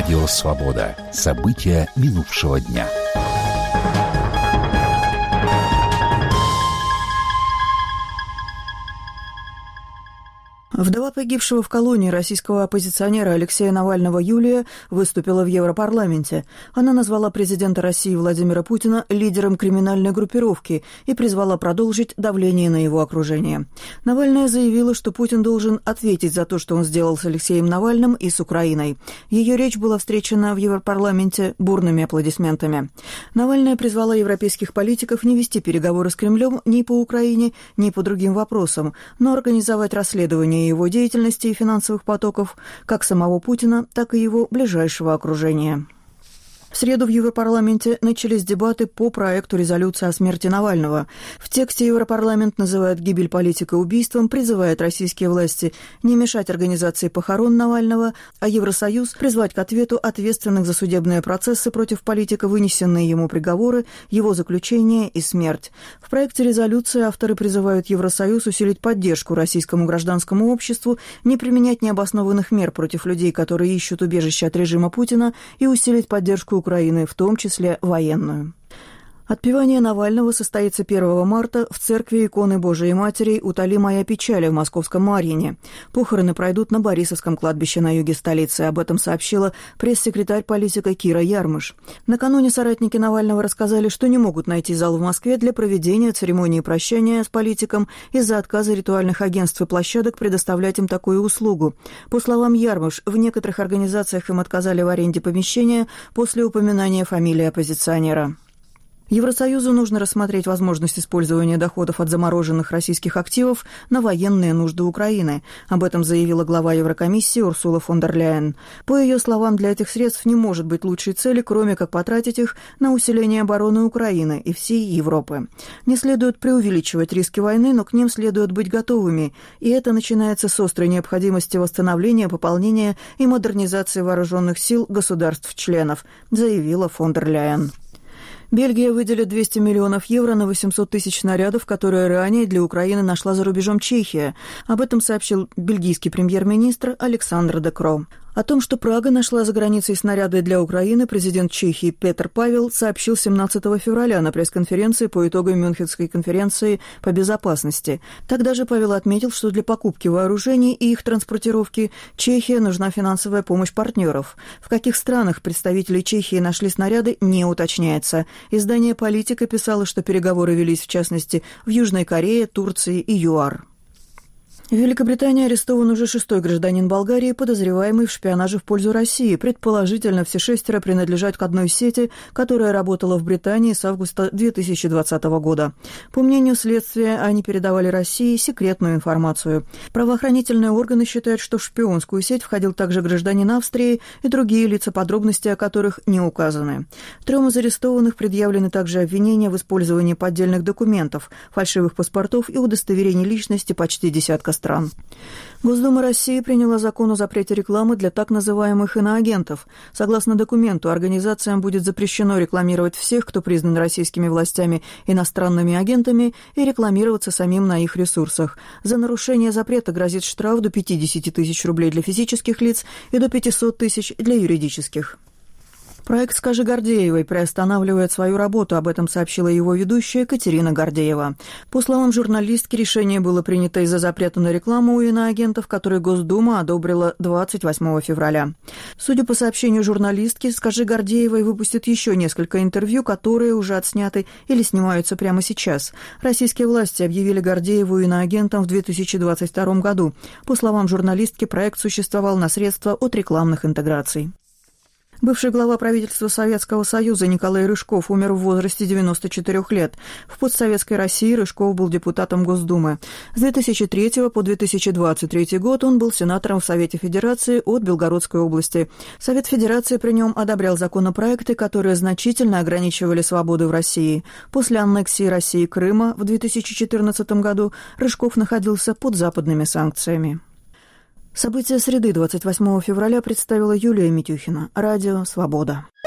Радио «Свобода». События минувшего дня. Вдова погибшего в колонии российского оппозиционера Алексея Навального Юлия выступила в Европарламенте. Она назвала президента России Владимира Путина лидером криминальной группировки и призвала продолжить давление на его окружение. Навальная заявила, что Путин должен ответить за то, что он сделал с Алексеем Навальным и с Украиной. Ее речь была встречена в Европарламенте бурными аплодисментами. Навальная призвала европейских политиков не вести переговоры с Кремлем ни по Украине, ни по другим вопросам, но организовать расследование его деятельности и финансовых потоков как самого Путина, так и его ближайшего окружения. В среду в Европарламенте начались дебаты по проекту резолюции о смерти Навального. В тексте Европарламент называет гибель политика убийством, призывает российские власти не мешать организации похорон Навального, а Евросоюз призвать к ответу ответственных за судебные процессы против политика, вынесенные ему приговоры, его заключение и смерть. В проекте резолюции авторы призывают Евросоюз усилить поддержку российскому гражданскому обществу, не применять необоснованных мер против людей, которые ищут убежище от режима Путина, и усилить поддержку Украины, в том числе военную. Отпевание Навального состоится 1 марта в церкви иконы Божией Матери «Утоли моя печаль» в московском Марьине. Похороны пройдут на Борисовском кладбище на юге столицы. Об этом сообщила пресс-секретарь политика Кира Ярмыш. Накануне соратники Навального рассказали, что не могут найти зал в Москве для проведения церемонии прощания с политиком из-за отказа ритуальных агентств и площадок предоставлять им такую услугу. По словам Ярмыш, в некоторых организациях им отказали в аренде помещения после упоминания фамилии оппозиционера. Евросоюзу нужно рассмотреть возможность использования доходов от замороженных российских активов на военные нужды Украины. Об этом заявила глава Еврокомиссии Урсула фон дер Ляйен. По ее словам, для этих средств не может быть лучшей цели, кроме как потратить их на усиление обороны Украины и всей Европы. Не следует преувеличивать риски войны, но к ним следует быть готовыми. И это начинается с острой необходимости восстановления, пополнения и модернизации вооруженных сил государств-членов, заявила фон дер Ляйен. Бельгия выделит 200 миллионов евро на 800 тысяч снарядов, которые ранее для Украины нашла за рубежом Чехия. Об этом сообщил бельгийский премьер-министр Александр де Крoo. О том, что Прага нашла за границей снаряды для Украины, президент Чехии Петр Павел сообщил 17 февраля на пресс-конференции по итогам Мюнхенской конференции по безопасности. Тогда же Павел отметил, что для покупки вооружений и их транспортировки Чехии нужна финансовая помощь партнеров. В каких странах представители Чехии нашли снаряды, не уточняется. Издание «Политика» писало, что переговоры велись, в частности, в Южной Корее, Турции и ЮАР. В Великобритании арестован уже 6-й гражданин Болгарии, подозреваемый в шпионаже в пользу России. Предположительно, все 6 принадлежат к одной сети, которая работала в Британии с августа 2020 года. По мнению следствия, они передавали России секретную информацию. Правоохранительные органы считают, что в шпионскую сеть входил также гражданин Австрии и другие лица, подробности о которых не указаны. 3 из арестованных предъявлены также обвинения в использовании поддельных документов, фальшивых паспортов и удостоверений личности почти десятка стран. Госдума России приняла закон о запрете рекламы для так называемых иноагентов. Согласно документу, организациям будет запрещено рекламировать всех, кто признан российскими властями иностранными агентами, и рекламироваться самим на их ресурсах. За нарушение запрета грозит штраф до 50 тысяч рублей для физических лиц и до 500 тысяч для юридических. Проект «Скажи Гордеевой» приостанавливает свою работу, об этом сообщила его ведущая Катерина Гордеева. По словам журналистки, решение было принято из-за запрета на рекламу у иноагентов, который Госдума одобрила 28 февраля. Судя по сообщению журналистки, «Скажи Гордеевой» выпустит еще несколько интервью, которые уже отсняты или снимаются прямо сейчас. Российские власти объявили Гордееву иноагентом в 2022 году. По словам журналистки, проект существовал на средства от рекламных интеграций. Бывший глава правительства Советского Союза Николай Рыжков умер в возрасте 94 лет. В постсоветской России Рыжков был депутатом Госдумы. С 2003 по 2023 год он был сенатором в Совете Федерации от Белгородской области. Совет Федерации при нем одобрял законопроекты, которые значительно ограничивали свободы в России. После аннексии России Крыма в 2014 году Рыжков находился под западными санкциями. События среды 28 февраля представила Юлия Митюхина. Радио «Свобода».